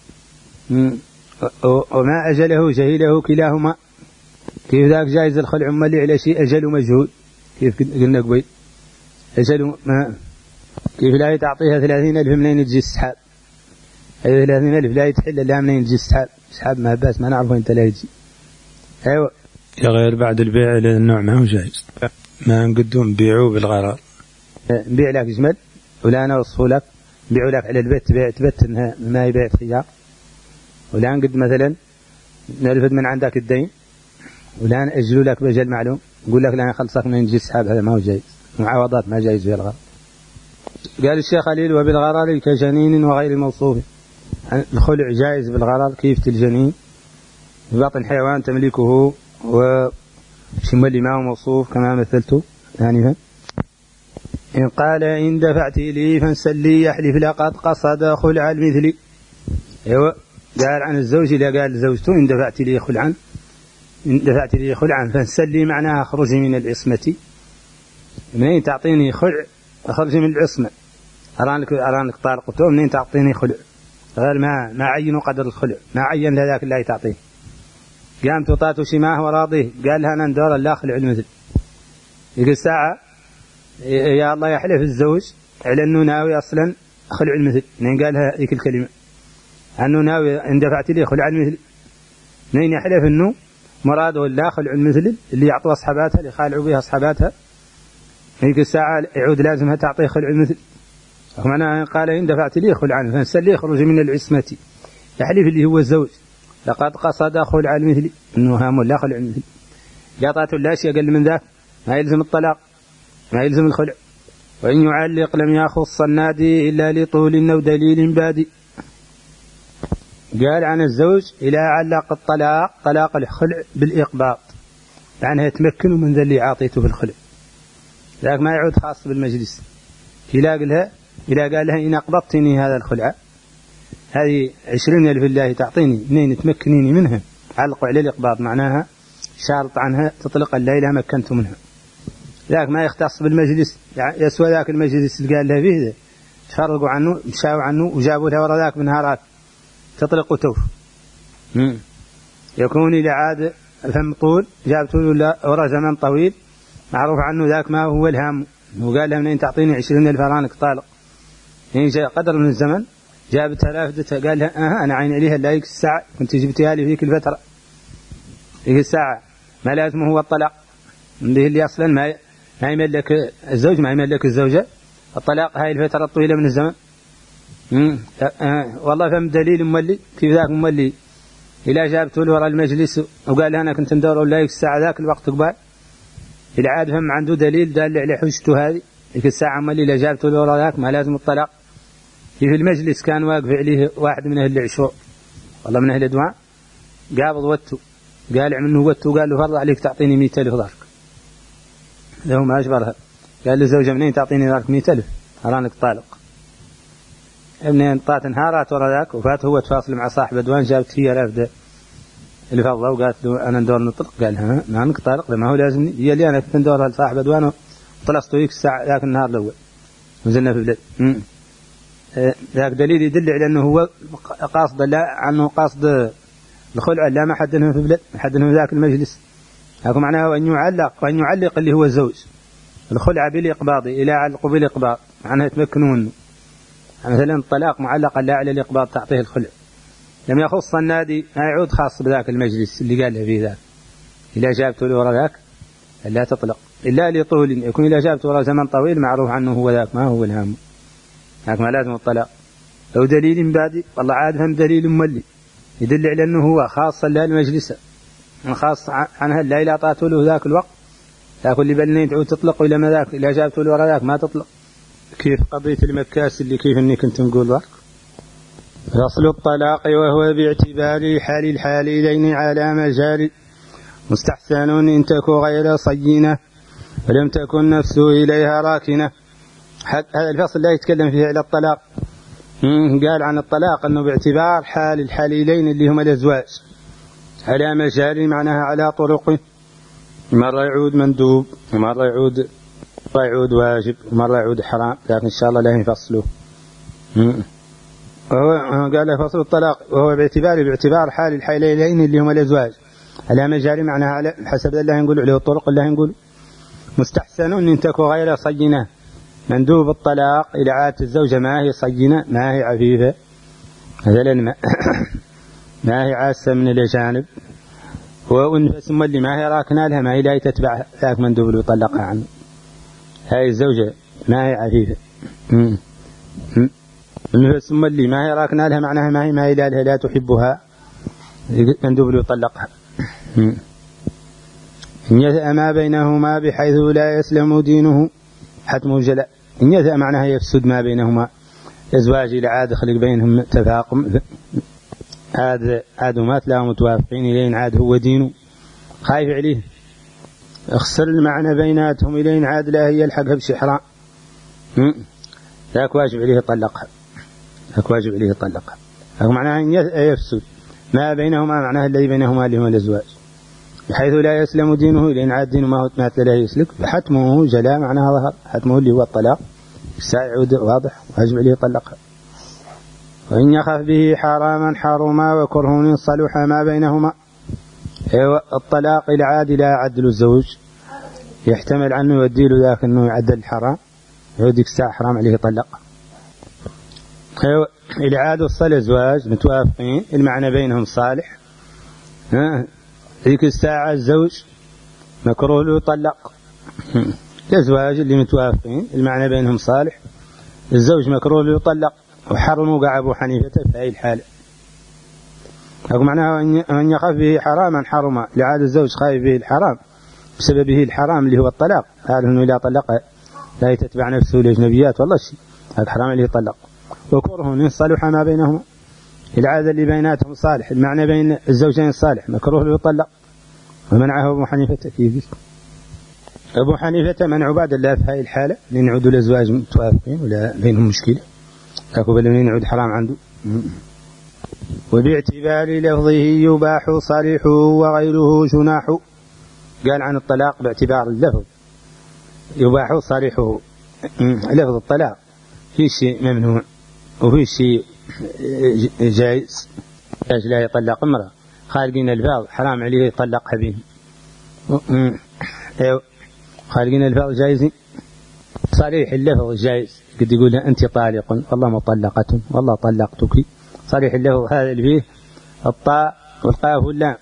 A: وما أجله جهله كلاهما. كيف ذاك جائز الخلع ملي على شيء أجل مجهول، كيف قلنا قبل أجل ما كيف لا تعطيها ثلاثين ألف منين يجي السحاب، هذه ثلاثين ألف لا يتحل إلا منين يجي السحاب، سحاب ما باس ما نعرفه أنت لا يجي. أيوة
B: يا غير بعد البيع إلى النوع ما هو جائز، ما نقدم بيعوا بالغرار.
A: نبيع لك جمل ولا أنا أوصفه لك، نبيع لك على البيت بيع تبت ما يبيع خيار، ولا نقد مثلا نلفت من عندك الدين ولا نأجل لك بأجل معلوم نقول لك لا نخلصك من يجي السحاب، هذا ما هو جائز. معاوضات ما جائز في الغرار. قال الشيخ خليل وبالغرار كجنين وغير موصوف. الخلع جائز بالغرار كيف الجنين بباطن حيوان تملكه وشمل ما هو موصوف كما مثلته آنفا. إن قال إن دفعت لي فانسلي يحلف لقد قصد خلع المثل. أيوة قال عن الزوج إذا قال زوجته إن دفعت لي خلعا إن دفعت لي خلعا فانسلي معناها اخرجي من العصمة. منين تعطيني خلع اخرجي من العصمة، أرانك أرانك طارقته منين تعطيني خلع، غير ما ما عينوا قدر الخلع ما عين لذاك الله تعطيه. قامت وطاته شماه وراضيه قال لها أنا ندور لا خلع المثل. يقول ساعة يا الله يحلف الزوج على أنه ناوي أصلا خلع المثل، منين قالها ذيك الكلمة أنه ناوي إن دفعت لي خلع المثل، منين يحلف أنه مراده لا خلع المثل اللي يعطوا أصحاباتها اللي خالعوا بها أصحاباتها. هيك الساعة يعود لازمها تعطيه خلع المثل. ومعنى قال إن دفعت لي خلعا فانسلي يخرج من العصمة، يحلف اللي هو الزوج لقد قصد خلع المثل أنه هام لا خلع المثل. قاطعته لا شيء أقل من ذاك ما يلزم الطلاق ما يلزم الخلع. وإن يعلق لم يخص النادي إلا لطول أو دليل بادي. قال عن الزوج إلى علق الطلاق طلاق الخلع بالإقباط، يعني يتمكن من ذا اللي عاطيته في الخلع، ذاك ما يعود خاص بالمجلس. إلا قالها إلا قال لها إن أقبضتني هذا الخلع هذه عشرين ألف الله تعطيني منين تمكنيني منها، علقوا على الإقباط معناها شارط عنها تطلق الليلة مكنت منها. ذاك ما يختص بالمجلس، يعني يسوى ذاك المجلس اللي قال لها فيه ذا تفرقوا عنه مشاوا عنه وجابوا لها ورا ذاك بنهارات تطلق وتوف. يكون إذا عاد فم طول جابته له ورا زمن طويل معروف عنه ذاك ما هو الهام، وقال لها منين تعطيني عشرين ألف فرانك طالق، يعني جاء قدر من الزمن جابتها لافدتها قال لها أه أنا عين عليها لا يك الساعة كنت جبتها لي فيك الفترة فيك الساعة ما لازم هو الطلاق به اللي أصلا ما ما يملك الزوج ما يملك الزوجة الطلاق هاي الفترة الطويلة من الزمن. أه أه والله فهم دليل مولي كيف ذاك مولي إلى جابته له وراء المجلس وقال أنا كنت ندور ولا يك الساعة ذاك الوقت قبال إلى عاد فهم عنده دليل دال على حجته هذه ذيك الساعة مولي إلى جابته له وراء ذاك ما لازم الطلاق. في المجلس كان واقف عليه واحد من أهل العشور والله من أهل الدعاء قابض وته قال منه وته قال له فرض عليك تعطيني مئة ألف ضرك له ما أجبرها. قال له زوجة منين تعطيني ضرك مئة ألف أرانك طالق. ابنين طات نهارات ورا ذاك وفات هو تفاصل مع صاحب دوان جابت هي رافدة الفضة وقالت له أنا ندور نطلق. قال ها ما أنك طالق ما هو لازم هي اللي أنا كنت ندورها لصاحب دوان وطلقت ويك الساعة ذاك النهار الأول نزلنا في البلد. ذاك دليل يدل على أنه هو قاصد لا عنه قاصد الخلع لا ما حدنهم في البلد ما حدنهم ذاك المجلس. هذا معناه أن يعلق وأن يعلق اللي هو الزوج الخلع بالإقباض إلى علق بالإقباض معناه يتمكنون مثلا الطلاق معلق لا على الإقباض تعطيه الخلع. لم يخص النادي ما يعود خاص بذاك المجلس اللي قال له فيه ذاك إذا جابته له وراء ذاك لا تطلق إلا لطول يكون إذا جابته وراء زمن طويل معروف عنه هو ذاك ما هو الهام ذاك ما لازم الطلاق. لو دليل من بعد والله عاد هم دليل مولي يدل على أنه هو خاص لا المجلس خاص عنها لا إلى طاته له ذاك الوقت ذاك اللي بلنين تعود تطلق إلى ما ذاك إذا جابته له وراء ذاك ما تطلق. كيف قضية المكاس اللي كيف إني كنت نقول ذاك. فصل الطلاق وهو باعتبار حال الحالين على مجال مستحسن إن تكون غير صينة ولم تكن نفسه إليها راكنة. هذا الفصل لا يتكلم فيه على الطلاق. قال عن الطلاق أنه باعتبار حال الحالين اللي هم الأزواج على مجال معناها على طرق مرة يعود مندوب ومرة يعود يعود واجب ومرة يعود حرام لكن إن شاء الله لا يفصلوه. وهو قال فصل الطلاق وهو باعتبار باعتبار حال الحالين اللي هم الأزواج على مجال معناها على حسب الله نقول عليه الطرق الله نقول مستحسن إن تكون غير صينة مندوب الطلاق إلى عادة الزوجة ما هي صينة ما هي عفيفة مثلا ما, ما هي عاسة من الأجانب وأنفس اللي ما هي راكنة لها ما هي لا تتبع ذاك مندوب اللي يطلقها عنه. هاي الزوجة ما هي عفيفة أنفس اللي ما هي راكنة لها معناها ما هي ما هي لها لا تحبها مندوب اللي يطلقها. إن يثأ ما بينهما بحيث لا يسلم دينه حتم الجلاء. إن يثأ معناها يفسد ما بينهما أزواج إلى عاد خلق بينهم تفاقم عاد عاد مات لا متوافقين إلين عاد هو دينه خايف عليه اخسر المعنى بيناتهم إلين عاد لا هي الحقها بشي حرام ذاك واجب عليه يطلقها ذاك واجب عليه يطلقها. معناها إن يفسد ما بينهما معناها الذي بينهما اللي هو الأزواج بحيث لا يسلم دينه إلين عاد دينه ما هو مات لا يسلك فحتمه جلاء معناها ظهر حتمه اللي هو الطلاق ساعد واضح واجب عليه يطلقها. وإن يخف به حراما حرما وكره صلح ما بينهما الطلاق إلى عاد لا يعدل الزوج يحتمل عنه يودي له ذاك أنه يعدل الحرام يوديك الساعة حرام عليه يطلق. إلى عاد الصل أزواج متوافقين المعنى بينهم صالح ذيك الساعة الزوج مكروه له يطلق. الأزواج اللي متوافقين المعنى بينهم صالح الزوج مكروه له يطلق وحرم وقع أبو حنيفة في هذه الحالة. أقول معناها أن يخاف به حراما حرما لعاد الزوج خايف به الحرام بسببه الحرام اللي هو الطلاق قال إنه لا طلق لا يتتبع نفسه لأجنبيات والله شيء هذا حرام اللي يطلق. وكره إن صلح ما بينهما العادة اللي بيناتهم صالح المعنى بين الزوجين صالح مكروه له يطلق ومنعه أبو حنيفة فيه. أبو حنيفة منع بعد الله في هذه الحالة لأن يعودوا الأزواج متوافقين ولا بينهم مشكلة أكو بلمين يعود حرام عنده. وباعتبار لفظه يباح صريحه وغيره جناح. قال عن الطلاق باعتبار اللفظ يباح صريحه لفظ الطلاق في شيء ممنوع وفي شيء جائز ايش لا يطلق امرأة خالقين الفاظ حرام عليه يطلقها به خالقين الفاظ جائزين صريح اللفظ جائز قد يقول أنت طالق والله مطلقة والله طلقتك صريح اللفظ هذا اللي فيه الطاء والقاف واللام.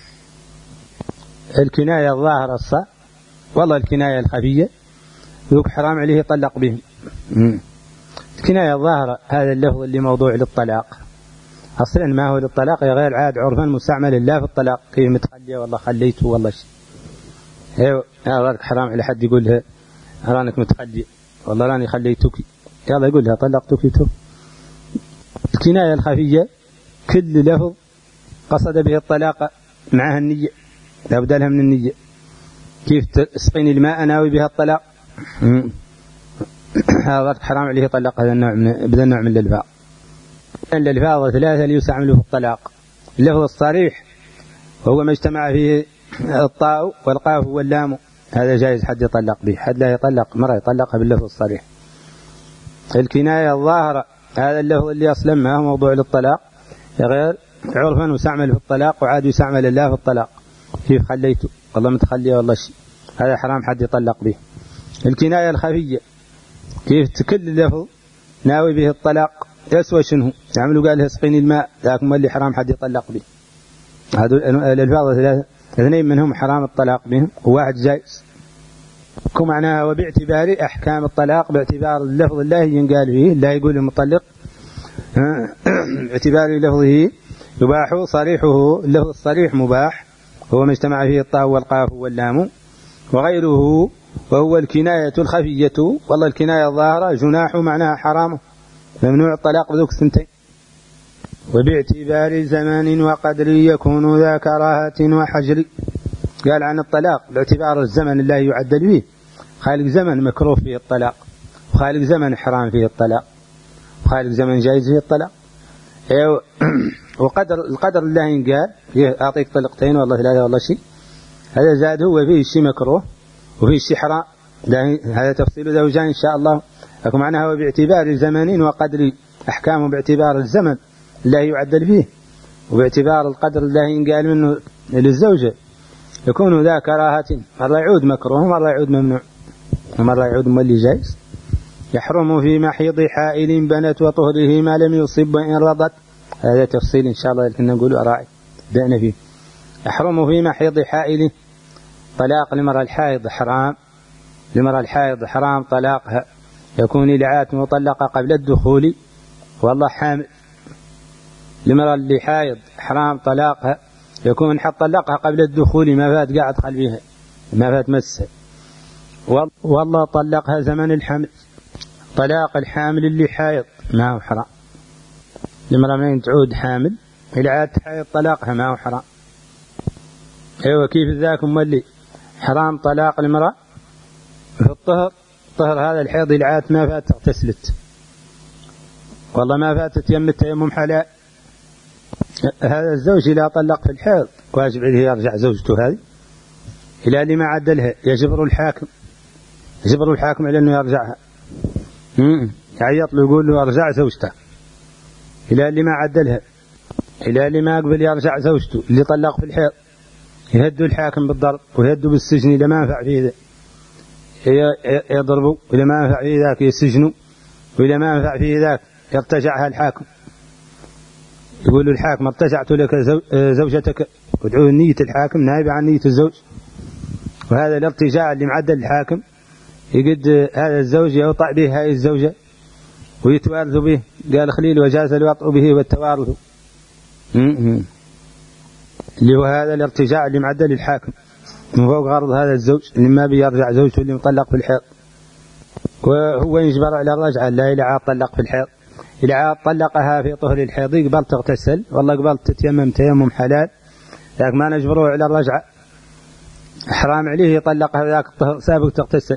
A: الكناية الظاهرة الصاء والله الكناية الخفية يوك حرام عليه يطلق بهم. الكناية الظاهرة هذا اللفظ اللي موضوع للطلاق أصلا ما هو للطلاق غير عاد عرفا مستعمل لا في الطلاق كيف متخلية والله خليته والله شيء ايوه هذا حرام على حد يقولها رانك متخلي والله راني خليتك يلا يقول لها طلقتك تو. الكناية الخفية كل لفظ قصد به الطلاق معها النية لا بد لها من النية كيف تسقيني الماء ناوي بها الطلاق. هذا حرام عليه يطلق هذا النوع من بذا النوع من الألفاظ الألفاظ ثلاثة ليستعمل في الطلاق. اللفظ الصريح وهو ما اجتمع فيه الطاء والقاف واللام، هذا جائز حد يطلق به، حد لا يطلق مرة يطلقها باللفظ الصريح. الكناية الظاهرة هذا اللفظ اللي أصلا ما هو موضوع للطلاق، غير عرفا وسعمل في الطلاق وعاد يسعمل الله في الطلاق، كيف خليته والله متخليه والله شيء، هذا حرام حد يطلق به. الكناية الخفية كيف تكل لفظ ناوي به الطلاق يسوى شنو يعملوا قال اسقيني الماء، ذاك اللي حرام حد يطلق به. هذول الألفاظ ثلاثة، اثنين منهم حرام الطلاق بهم وواحد جائز. كم معناها وباعتبار أحكام الطلاق، باعتبار اللفظ الله ينقال فيه لا يقول المطلق باعتبار لفظه يباح صريحه، اللفظ الصريح مباح هو ما اجتمع فيه الطاء والقاف واللام، وغيره وهو الكناية الخفية. والله الكناية الظاهرة جناح معناها حرام ممنوع الطلاق بذوك سنتين. وباعتبار زمان وقدر يكون ذا كراهة وحجر، قال عن الطلاق باعتبار الزمن الله يعدل به، خالق زمن مكروه فيه الطلاق، وخالق زمن حرام فيه الطلاق، وخالق زمن جائز فيه الطلاق. وقدر القدر الله ينقال أعطيك طلقتين والله ثلاثة والله شيء، هذا زاد هو فيه شيء مكروه وفيه شيء حرام، هذا تفصيل زوجان إن شاء الله. لكن معناها وباعتبار زمن وقدر أحكامه، باعتبار الزمن الله يعدل فيه، وباعتبار القدر الله ينقال منه للزوجة يكون ذا كراهة، مرة يعود مكروه ومرة يعود ممنوع ومرة يعود مولي جائز. يحرم في محيض حائل بنت وطهره ما لم يصب إن رضت، هذا تفصيل إن شاء الله لكن نقول أراعي بدأنا فيه. يحرم في محيض حائل، طلاق لمرأة الحائض حرام، لمرأة الحائض حرام طلاقها، يكون لعات مطلقة قبل الدخول والله حامل. لمرأة اللي حائض حرام طلاقها، يكون حط طلقها قبل الدخول ما فات قاعد قلبها ما فات مسها، والله طلقها زمن الحمل. طلاق الحامل اللي حائض ما هو حرام، لمرأة من تعود حامل العاد حائض طلاقها ما هو حرام. ايوه كيف ذاك اللي حرام طلاق المرأة في الطهر، طهر هذا الحيض العاد ما فات اغتسلت والله ما فاتت يم التيمم حلال، هذا الزوج إذا طلق في الحيض واجب عليه يرجع زوجته هذه إلى اللي ما عدلها، يجبر الحاكم يجبر الحاكم على أنه يرجعها، يعيط له يقول له أرجع زوجته إلى اللي ما عدلها، إلى اللي ما قبل يرجع زوجته اللي طلق في الحيض، يهدوا الحاكم بالضرب ويهدوا بالسجن إذا ما نفع فيه ذا يضربوا، وإذا ما نفع فيه ذاك يسجنوا، وإذا ما نفع فيه ذاك يرتجعها الحاكم، يقول له الحاكم ارتجعت لك زوجتك، ودعوه نية الحاكم نائبة عن نية الزوج. وهذا الارتجاع اللي معدل الحاكم يقد هذا الزوج يوطع به هاي الزوجة ويتوارث به، قال خليل وجاز الوطء به والتوارث، اللي هو هذا الارتجاع اللي معدل الحاكم من فوق غرض هذا الزوج اللي ما بيرجع زوجته اللي مطلق في الحيض، وهو يجبر على الرجعة لا إلى عاد طلق في الحيض، إلى عاد طلقها في طهر الحيض قبل تغتسل والله قبل تتيمم تيمم حلال، لكن ما نجبره على الرجعة، حرام عليه يطلقها ذاك الطهر سابق تغتسل،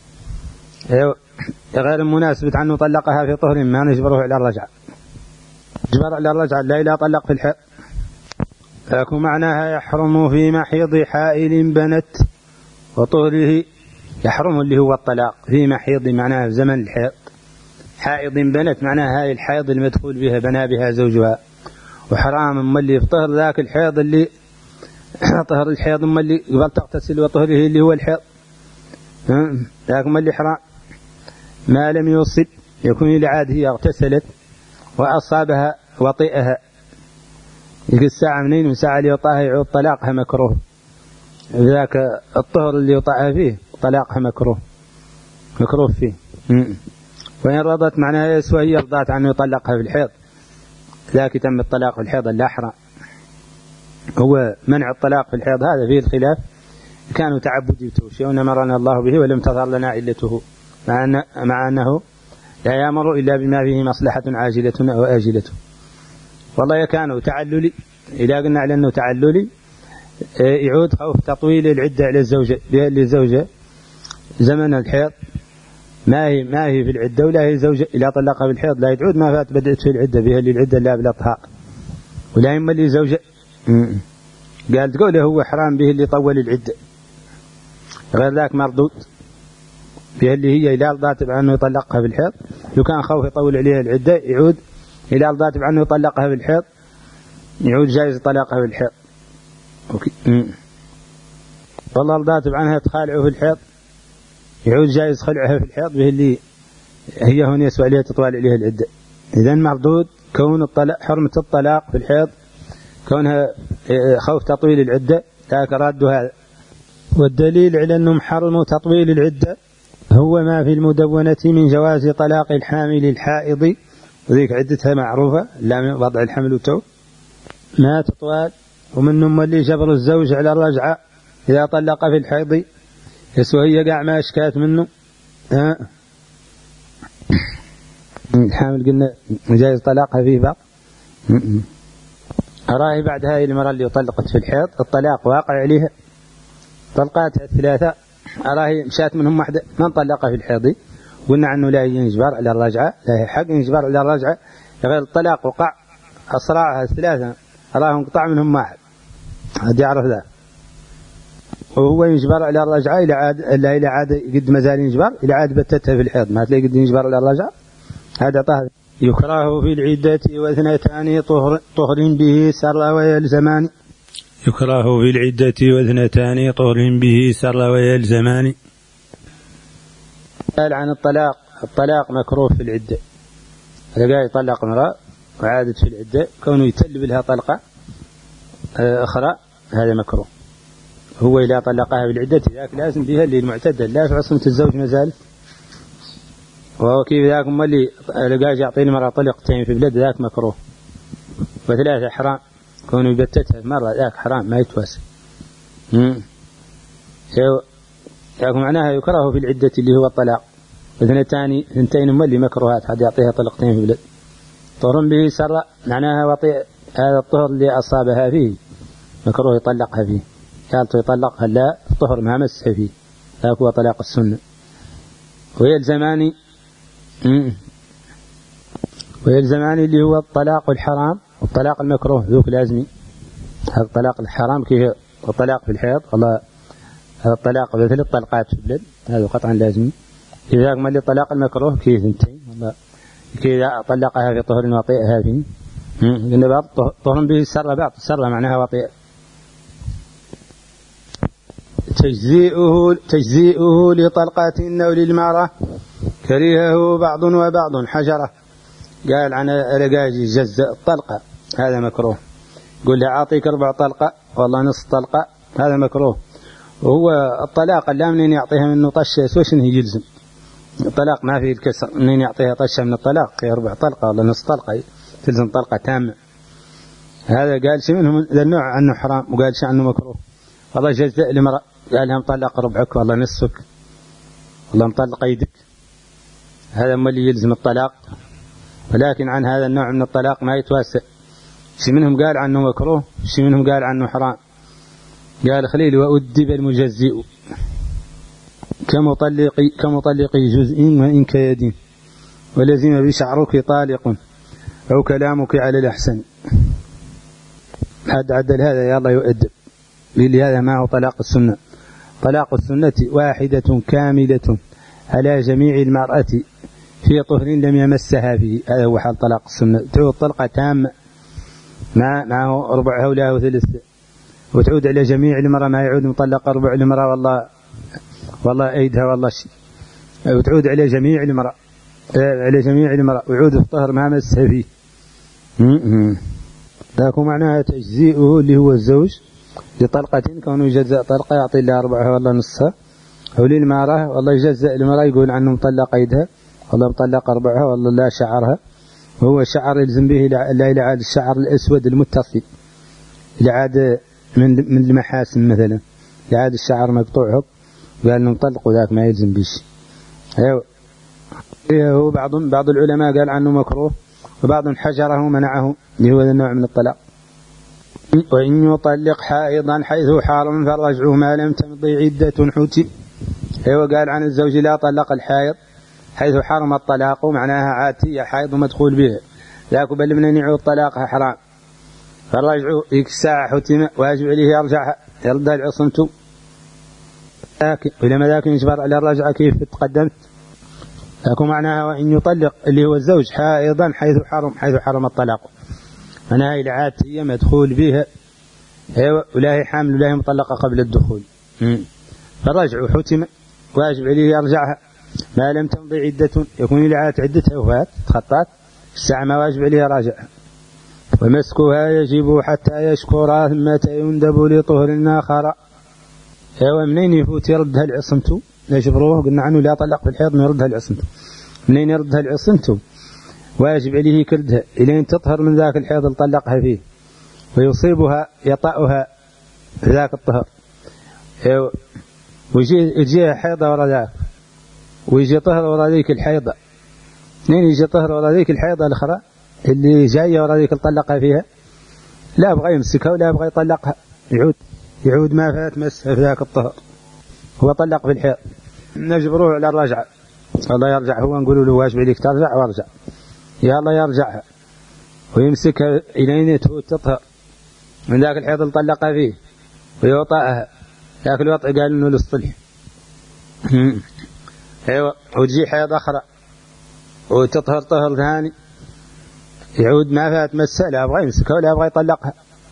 A: غير مناسبة عنه طلقها في طهر ما نجبره على الرجعة، جبر على الرجعة لا إلى طلق في الحيض. لكن معناها يحرم في محيض حائل بنت وطهره، يحرم اللي هو الطلاق في محيض معناها في زمن الحيض، حائض بنت معناها هاي الحيض المدخول بها بنا بها زوجها، وحرام ملي في طهر ذاك الحيض اللي طهر الحيض ملي قبل تغتسل وطهره اللي هو الحيض، لكن ملي حرام ما لم يصب، يكون العاد هي اغتسلت وأصابها وطئها يقول الساعة منين وساعة اللي يطاها يعود طلاقها مكروه، ذاك الطهر اللي يطاها فيه طلاقها مكروه مكروه فيه. وإن رضت معناها يسوى هي رضات عنه يطلقها في الحيض، ذاك تم الطلاق في الحيض الأحرى. هو منع الطلاق في الحيض هذا فيه الخلاف، كانوا تعبدي وتوشيون أمرنا الله به ولم تظهر لنا علته، مع, أن مع أنه لا يأمر إلا بما فيه مصلحة عاجلة أو آجلة. والله كانوا تعللي، إذا قلنا على أنه تعللي يعود خوف تطويل العدة على الزوجة للزوجة زمن الحيض ما هي ما هي في العدة ولا هي زوجة إذا طلقها بالحيض لا يتعود ما فات بدأت في العدة بها للعدة لا بالأطهار ولا يما اللي زوجة قال تقوله هو حرام به اللي طول العدة غير ذاك مردود به اللي هي إذا رضات عنه يطلقها بالحيض لو كان خوف يطول عليها العدة يعود إذا رضات عنه يطلقها بالحيض يعود جائز طلاقها بالحيض أوكي. والله رضات عنها تخالعه في الحيض يعود جائز خلعها في الحيض به اللي هي هون يسوى عليها تطوال عليها العدة. إذن مردود كون الطلاق حرمة الطلاق في الحيض كونها خوف تطويل العدة ذاك راد هذا. والدليل على أنهم حرموا تطويل العدة هو ما في المدونة من جواز طلاق الحامل الحائض وذيك عدتها معروفة لا وضع الحمل وتو ما تطوال. ومنهم اللي جبر الزوج على الرجعة إذا طلق في الحيض يسوى هي قاع ما أشكات منه ها الحامل قلنا جائز طلاقها فيه بعض. أراهي بعد هاي المرة اللي طلقت في الحيض الطلاق واقع عليها طلقاتها الثلاثة أراهي مشات منهم واحدة من طلقها في الحيض قلنا عنه لا ينجبر على الرجعة لا حق ينجبر على الرجعة غير الطلاق وقع أسرعها الثلاثة أراهم قطع منهم واحد هذا يعرف ذا وهو ينجبر على الرجعة إلى عاد إلا إلى عاد قد مازال ينجبر إلى عاد بتتها في الحيض ما تلاقي قد ينجبر على الرجعة هذا طهر. يكره في العدة واثنتان طهر طهر به سر ويلزمان.
B: يكره في العدة واثنتان طهر به سر ويلزمان.
A: قال عن الطلاق الطلاق مكروه في العدة لقى يطلق امرأة وعادت في العدة كونه يتلب لها طلقة أخرى هذا مكروه. هو إذا طلقها بالعدة ذاك لازم بها اللي المعتدل لا في عصمة الزوج مازال وهو كيف ذاك اللي لقى يعطي المرأة طلقتين في بلد ذاك مكروه. وثلاثة حرام كونه يبتتها مرة ذاك حرام ما يتواسى. امم ياكم معناها يكره في العدة اللي هو الطلاق. واثنتان اثنتين هم اللي مكروهات حد يعطيها طلقتين في بلد طهر به سر معناها وطي هذا الطهر اللي أصابها فيه مكروه يطلقها فيه قالت يطلقها لا الطهر ما مسها فيه ذاك هو طلاق السنة. ويلزماني ويلزماني اللي هو الطلاق الحرام والطلاق المكروه ذوك لازمي. هذا الطلاق الحرام كيف الطلاق في الحيض والله هذا الطلاق مثل الطلقات في البلد هذا قطعا لازمي. إذا ما اللي الطلاق المكروه كيف انتين والله كذا طلقها في طهر وطيئها فيه قلنا بعض طهر به سر بعض سر معناها وطيئ. تجزيئه تجزيئه لطلقة أو للمرأة كرهه بعض وبعض حجرة. قال عن رجاجي جزء الطلقة هذا مكروه قل له أعطيك ربع طلقة والله نص طلقة هذا مكروه. وهو الطلاق لا منين يعطيها منه طشة وش إنه يلزم الطلاق ما فيه الكسر منين يعطيها طشة من الطلاق ربع طلقة ولا نص طلقة تلزم طلقة تامة. هذا قال شيء منهم ذا النوع عنه حرام وقال شيء عنه مكروه. والله جزء لمرأة قال لها مطلق ربعك والله نصفك والله مطلق يدك هذا ما اللي يلزم الطلاق. ولكن عن هذا النوع من الطلاق ما يتواسع. شيء منهم قال عنه مكروه شيء منهم قال عنه حرام. قال خليل وأدب المجزئ كمطلق كمطلق جزء وإن كيد ولزم بشعرك طالق أو كلامك على الأحسن. حد عدل هذا يا الله يؤدب للي هذا ما هو طلاق السنة. طلاق السنة واحدة كاملة على جميع المرأة في طهر لم يمسها فيه هذا هو حال طلاق السنة. تعود طلقة تامة ما معه ربعها ولا وثلث وتعود على جميع المرأة ما يعود مطلق ربع المرأة والله والله أيدها والله شيء وتعود على جميع المرأة على جميع المرأة ويعود الطهر ما مسها فيه. ذاك معناها تجزيئه اللي هو الزوج لطلقة كونه يجزأ طلقة يعطي لها ربعها والله نصها أو للمرأة والله يجزأ المرأة يقول عنه مطلق أيدها والله مطلق ربعها والله لا شعرها وهو شعر يلزم به لا إلى عاد الشعر الأسود المتصل إلى عاد من من المحاسن مثلا إلى عاد الشعر مقطوع قال إنه مطلق وذاك ما يلزم به شيء. أيوه هو بعض بعض العلماء قال عنه مكروه وبعض حجره منعه اللي هو النوع من الطلاق. وإن يطلق حائضا حيث حارم فرجعه ما لم تمضي عدة حتي. أيوه قال عن الزوج لا طلق الحائض حيث حرم الطلاق معناها عاتية حيض مدخول بها ذاك بل من يعود طلاقها حرام فالرجع ذيك الساعة حتم واجب عليه يرجعها يردها العصمة لكن ولما ذاك يجبر على الرجعة كيف تقدمت لكن معناها وإن يطلق اللي هو الزوج حائضا حيث حرم حيث حرم الطلاق معناها العاتية مدخول بها ولا هي حامل ولا هي مطلقة قبل الدخول فالرجع حتم واجب عليه يرجعها ما لم تمضي عدة يكون العات عدتها وفات تخطات الساعة ما واجب عليه راجعها ومسكها يجب حتى يشكر ثم يندب لطهر آخر ايوه منين يفوت يردها العصمة يجبروه قلنا عنه لا طلق في الحيض من يردها العصمة منين يردها العصمة واجب عليه كردها إلين تطهر من ذاك الحيض اللي طلقها فيه ويصيبها يطأها في ذاك الطهر ايوه ويجي يجيها حيضة ورا ذاك ويجي طهر ورا ذيك الحيضة منين يجي طهر ورا ذيك الحيضة الأخرى اللي جاية ورا ذيك طلقها فيها لا أبغى يمسكها ولا أبغى يطلقها يعود يعود ما فات مسها في ذاك الطهر هو طلق في الحيض نجبروه على الرجعة الله يرجع هو نقولوا له واجب عليك ترجع وارجع يا الله يرجعها ويمسكها إلين تطهر من ذاك الحيض اللي طلقها فيه ويوطأها ذاك الوطء قال إنه للصلح أيوة وتجي حيض أخرى وتطهر طهر ثاني يعود ما فات مسها لا أبغى يمسكها ولا أبغى يطلقها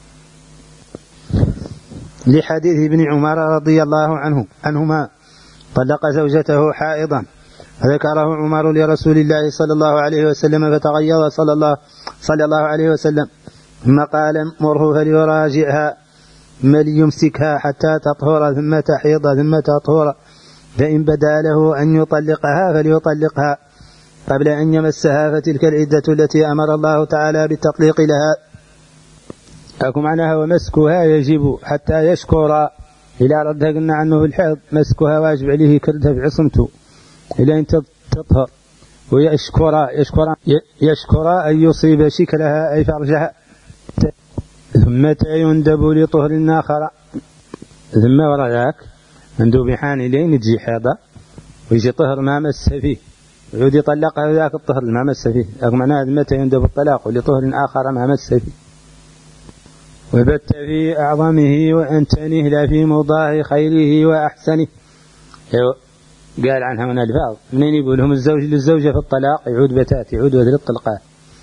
A: لحديث ابن عمر رضي الله عنه عنهما طلق زوجته حائضا فذكره عمر لرسول الله صلى الله عليه وسلم فتغيظ صلى الله صلى الله عليه وسلم ثم قال مره فليراجعها ثم ليمسكها حتى تطهر ثم تحيض ثم تطهر فإن بدا له أن يطلقها فليطلقها قبل أن يمسها فتلك العدة التي أمر الله تعالى بالتطليق لها أكو معناها ومسكها يجب حتى يشكر إلى ردها قلنا عنه في الحيض مسكها واجب عليه كردها بعصمته إلى أن تطهر ويشكر يشكر يشكر أن يصيب شكلها أي فرجها ثم يندب لطهر آخر ثم وراء ذاك مندوب حان إلين تجي حيضة ويجي طهر ما مس فيه يعود يطلقها ذاك الطهر ما مس فيه أكو معناها متى يندب الطلاق لطهر آخر ما مس فيه وبت في أعظمه وأنتنه لا في مضاه خيره وأحسنه قال عنها من الفاظ منين يقولهم الزوج للزوجة في الطلاق يعود بتات يعود وذل الطلقات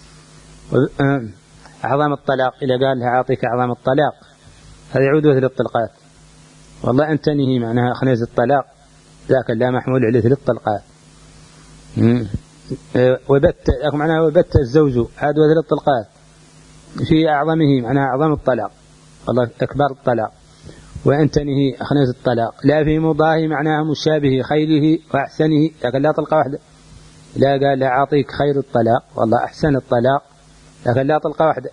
A: أعظم الطلاق إذا قال لها أعطيك أعظم الطلاق هذا يعود وذل الطلقات والله أنتنه معناها خنيز الطلاق ذاك لا محمول عليه ذل الطلقات وبت معناها وبت الزوج هذا وذل الطلقات في أعظمه معناها أعظم الطلاق والله أكبر الطلاق وأنتنه أخنز الطلاق لا في مضاه معناها مشابه خيره وأحسنه لكن لا طلقة واحدة لا قال لا أعطيك خير الطلاق والله أحسن الطلاق لكن لا طلقة واحدة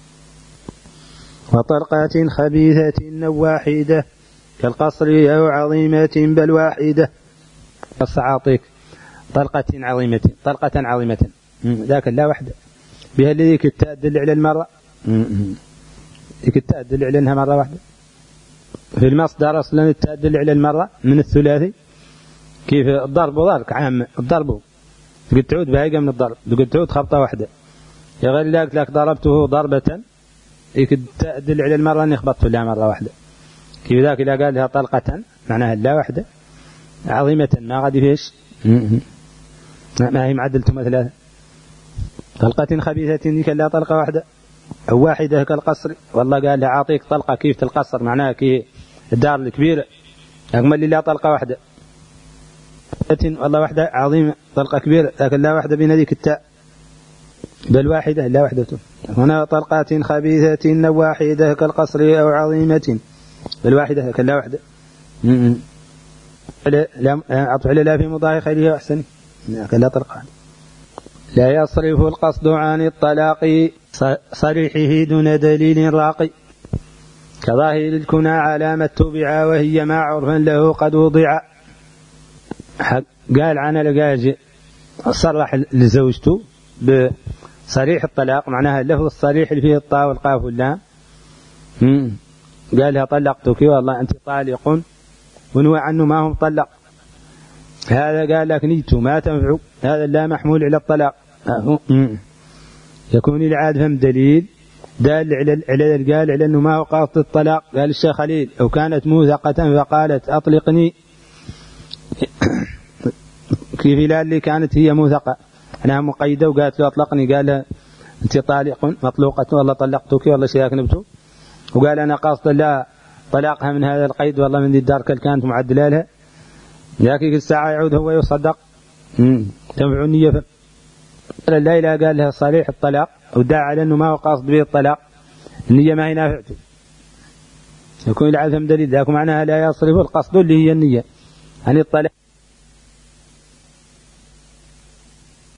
A: وطلقات خبيثة واحدة كالقصر أو عظيمة بل واحدة أعطيك طلقة عظيمة طلقة عظيمة لكن لا واحدة بها الذي كنت أدل على المرة كنت أدل على أنها مرة واحدة في المصدر أصلا التأدل على المرة من الثلاثي كيف الضرب وضرب عام الضرب قد تعود بهاجة من الضرب قد تعود خبطة واحدة يغير لك لك ضربته ضربة كنت تأدل على المرة أن يخبطه لها مرة واحدة كيف ذاك إذا قال لها طلقة معناها لا واحدة عظيمة ما غادي فيش ما هي معدلته ثلاثة طلقة خبيثة ذيك لا طلقة واحدة أو واحدة كالقصر والله قال لها أعطيك طلقة كيف القصر معناها كي الدار الكبيرة أجمل لي لا طلقة واحدة والله واحدة عظيمة طلقة كبيرة لكن لا واحدة بين ذيك التاء بل واحدة لا واحدة هنا طلقات خبيثة واحدة كالقصر أو عظيمة بل واحدة لكن لا واحدة لا أعطوا على لا في مضاعي خيره وأحسنه لكن لا طلقة لا يصرف القصد عن الطلاق صريحه دون دليل راقي كظاهر الكنى علامة تبع وهي ما عرفا له قد وضع قال عن لقاج صرح لزوجته بصريح الطلاق معناها اللفظ الصريح اللي فيه الطاء والقاف واللام قال لها طلقتك والله أنت طالق ونوى عنه ما هو مطلق هذا قال لك نيته ما تنفع، هذا لا محمول على الطلاق. يكون العاد فهم دليل دال على على قال على أنه ما هو قاصد الطلاق. قال الشيخ خليل لو كانت موثقة فقالت أطلقني كيف لا اللي كانت هي موثقة أنا مقيدة وقالت له أطلقني، قال أنت طالق مطلوقة والله طلقتك والله شيئا نبته، وقال أنا قاصد لا طلاقها من هذا القيد والله من ذي الدار كانت معدلة لها، لكن الساعة يعود هو يصدق تنفع النية. لا إله قال لها صريح الطلاق ودعا على أنه ما هو قاصد به الطلاق، النية ما هي نافعته، يكون العزم دليل ذاك معناها لا يصرف القصد اللي هي النية عن الطلاق.